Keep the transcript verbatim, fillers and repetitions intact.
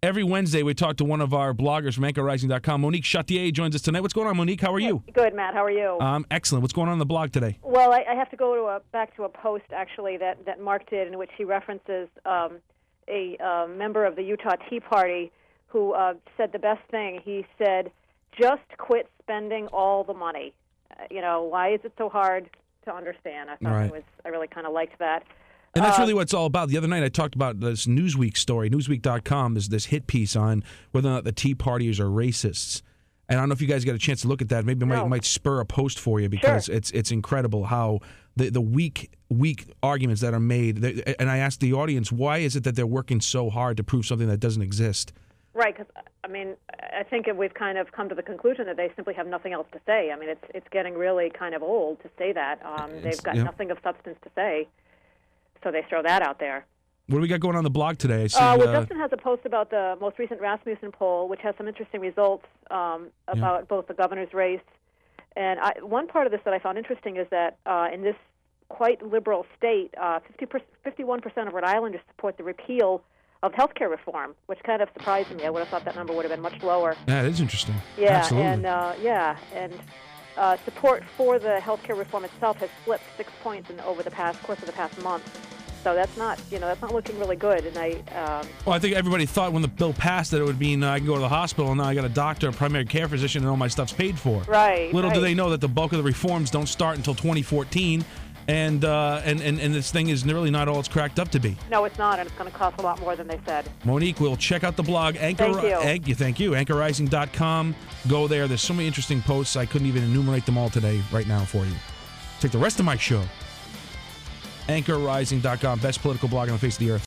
Every Wednesday, we talk to one of our bloggers from anchor rising dot com. Monique Chatier joins us tonight. What's going on, Monique? How are you? Good, Matt. How are you? Um, excellent. What's going on in the blog today? Well, I, I have to go to a, back to a post, actually, that, that Mark did in which he references um, a uh, member of the Utah Tea Party who uh, said the best thing. He said, just quit spending all the money. Uh, you know, why is it so hard to understand? I thought Right. it was, I really kind of liked that. And that's Uh, really what it's all about. The other night I talked about this Newsweek story, newsweek dot com. There's this hit piece on whether or not the Tea Partiers are racists. And I don't know if you guys got a chance to look at that. Maybe it might, No. might spur a post for you because Sure. it's it's incredible how the, the weak weak arguments that are made. They, and I asked the audience, why is it that they're working so hard to prove something that doesn't exist? Right, because, I mean, I think we've kind of come to the conclusion that they simply have nothing else to say. I mean, it's it's getting really kind of old to say that. Um, It's- they've got yeah. nothing of substance to say, so they throw that out there. What do we got going on the blog today? I see, Uh, well, uh, Justin has a post about the most recent Rasmussen poll, which has some interesting results um, about both the governor's race. And I, one part of this that I found interesting is that uh, in this quite liberal state, uh, fifty, fifty-one percent of Rhode Islanders support the repeal of health care reform, which kind of surprised me. I would have thought that number would have been much lower. yeah, that is interesting. Yeah, Absolutely. and uh, yeah, and uh, support for the health care reform itself has slipped six points in, over the past course of the past month. So that's not, you know, that's not looking really good. And I, um, Well, I think everybody thought when the bill passed that it would mean uh, I can go to the hospital and now I got a doctor, a primary care physician, and all my stuff's paid for. right. Little right. do they know that the bulk of the reforms don't start until twenty fourteen, and uh, and, and and this thing is really not all it's cracked up to be. No, it's not, and it's going to cost a lot more than they said. Monique, we'll check out the blog. Anchor, Thank you. Anch- you thank you. anchor rising dot com. Go there. There's so many interesting posts. I couldn't even enumerate them all today, right now for you. Take the rest of my show. anchor rising dot com, best political blog on the face of the earth.